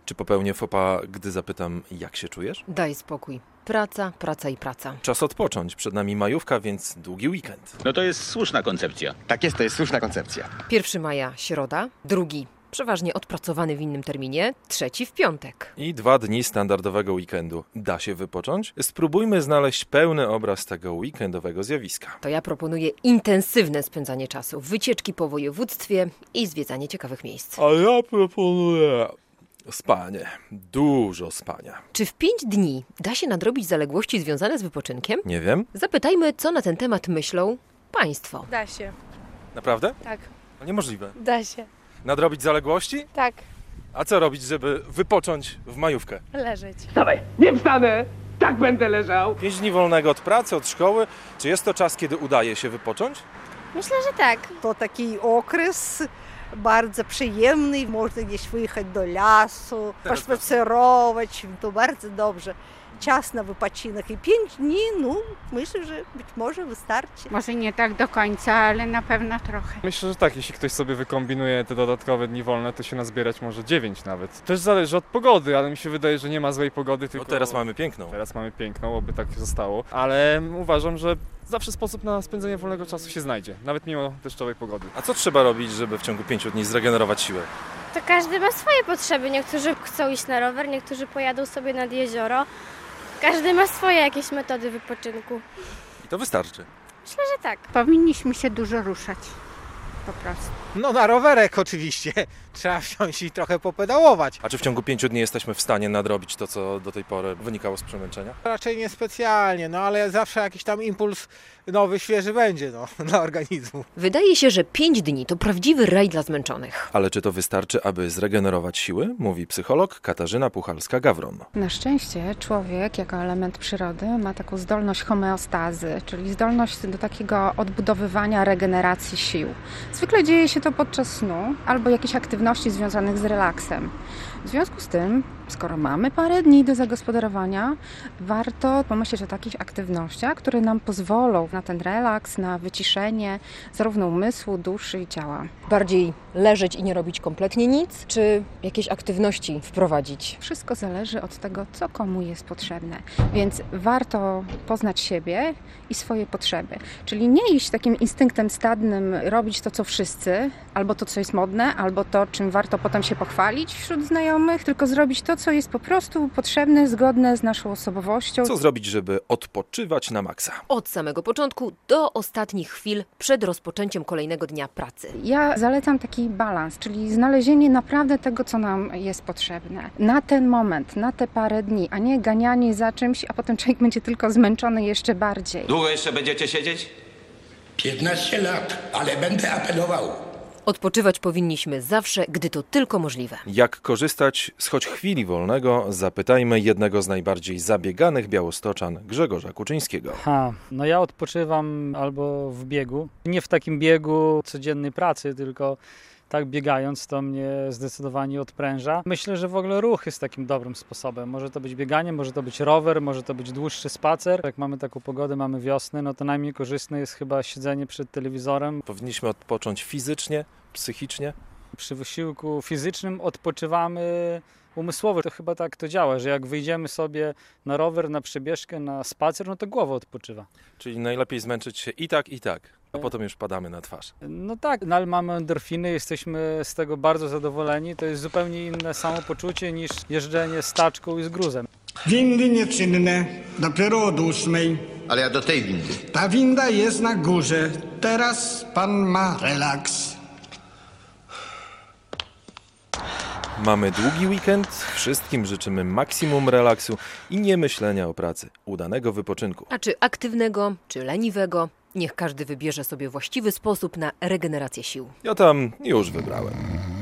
Czy popełnię faux pas, gdy zapytam, jak się czujesz? Daj spokój. Praca, praca i praca. Czas odpocząć. Przed nami majówka, więc długi weekend. No to jest słuszna koncepcja. Tak jest, to jest słuszna koncepcja. 1 maja środa, 2 przeważnie odpracowany w innym terminie, 3 w piątek. I 2 dni standardowego weekendu. Da się wypocząć? Spróbujmy znaleźć pełny obraz tego weekendowego zjawiska. To ja proponuję intensywne spędzanie czasu, wycieczki po województwie i zwiedzanie ciekawych miejsc. A ja proponuję spanie. Dużo spania. Czy w 5 dni da się nadrobić zaległości związane z wypoczynkiem? Nie wiem. Zapytajmy, co na ten temat myślą państwo. Da się, Naprawdę? tak, No niemożliwe. da się, Nadrobić zaległości? tak, A co robić, żeby wypocząć w majówkę? leżeć. Dawaj, nie wstanę! Tak będę leżał! 5 dni wolnego od pracy, od szkoły. Czy jest to czas, kiedy udaje się wypocząć? Myślę, że tak. To taki okres bardzo przyjemny, można gdzieś wyjechać do lasu, pospacerować, to bardzo dobrze. Czas na wypoczynek i 5 dni, myślę, że być może wystarczy. Może nie tak do końca, ale na pewno trochę. Myślę, że tak, jeśli ktoś sobie wykombinuje te dodatkowe dni wolne, to się nazbierać może 9 nawet. Też zależy od pogody, ale mi się wydaje, że nie ma złej pogody, tylko... No teraz mamy piękną. Teraz mamy piękną, oby tak zostało, ale uważam, że zawsze sposób na spędzenie wolnego czasu się znajdzie, nawet mimo deszczowej pogody. A co trzeba robić, żeby w ciągu 5 dni zregenerować siłę? To każdy ma swoje potrzeby. Niektórzy chcą iść na rower, niektórzy pojadą sobie nad jezioro. Każdy ma swoje jakieś metody wypoczynku. I to wystarczy. Myślę, że tak. Powinniśmy się dużo ruszać. Po prostu. No na rowerek oczywiście. Trzeba wsiąść i trochę popedałować. A czy w ciągu 5 dni jesteśmy w stanie nadrobić to, co do tej pory wynikało z przemęczenia? Raczej niespecjalnie, ale zawsze jakiś tam impuls nowy, świeży będzie dla organizmu. Wydaje się, że 5 dni to prawdziwy raj dla zmęczonych. Ale czy to wystarczy, aby zregenerować siły? Mówi psycholog Katarzyna Puchalska-Gawron. Na szczęście człowiek jako element przyrody ma taką zdolność homeostazy, czyli zdolność do takiego odbudowywania, regeneracji sił. Zwykle dzieje się to podczas snu albo jakichś aktywności związanych z relaksem. W związku z tym, skoro mamy parę dni do zagospodarowania, warto pomyśleć o takich aktywnościach, które nam pozwolą na ten relaks, na wyciszenie zarówno umysłu, duszy i ciała. Bardziej leżeć i nie robić kompletnie nic, czy jakieś aktywności wprowadzić? Wszystko zależy od tego, co komu jest potrzebne. Więc warto poznać siebie i swoje potrzeby. Czyli nie iść takim instynktem stadnym, robić to, co wszyscy, albo to, co jest modne, albo to, czym warto potem się pochwalić wśród znajomych, tylko zrobić to, co jest po prostu potrzebne, zgodne z naszą osobowością. Co zrobić, żeby odpoczywać na maksa? Od samego początku do ostatnich chwil przed rozpoczęciem kolejnego dnia pracy. Ja zalecam taki balans, czyli znalezienie naprawdę tego, co nam jest potrzebne. Na ten moment, na te parę dni, a nie ganianie za czymś, a potem człowiek będzie tylko zmęczony jeszcze bardziej. Długo jeszcze będziecie siedzieć? 15 lat, ale będę apelował. Odpoczywać powinniśmy zawsze, gdy to tylko możliwe. Jak korzystać z choć chwili wolnego, zapytajmy jednego z najbardziej zabieganych białostoczan, Grzegorza Kuczyńskiego. No ja odpoczywam albo w biegu. Nie w takim biegu codziennej pracy, tylko tak biegając to mnie zdecydowanie odpręża. Myślę, że w ogóle ruch jest takim dobrym sposobem. Może to być bieganie, może to być rower, może to być dłuższy spacer. Jak mamy taką pogodę, mamy wiosnę, no to najmniej korzystne jest chyba siedzenie przed telewizorem. Powinniśmy odpocząć fizycznie, psychicznie. Przy wysiłku fizycznym odpoczywamy umysłowo. To chyba tak to działa, że jak wyjdziemy sobie na rower, na przebieżkę, na spacer, no to głowa odpoczywa. Czyli najlepiej zmęczyć się i tak, a potem już padamy na twarz. No tak, ale mamy endorfiny, jesteśmy z tego bardzo zadowoleni. To jest zupełnie inne samopoczucie niż jeżdżenie z taczką i z gruzem. Windy nieczynne, dopiero od 8. Ale ja do tej windy. Ta winda jest na górze. Teraz pan ma relaks. Mamy długi weekend, wszystkim życzymy maksimum relaksu i nie myślenia o pracy, udanego wypoczynku. A czy aktywnego, czy leniwego, niech każdy wybierze sobie właściwy sposób na regenerację sił. Ja tam już wybrałem.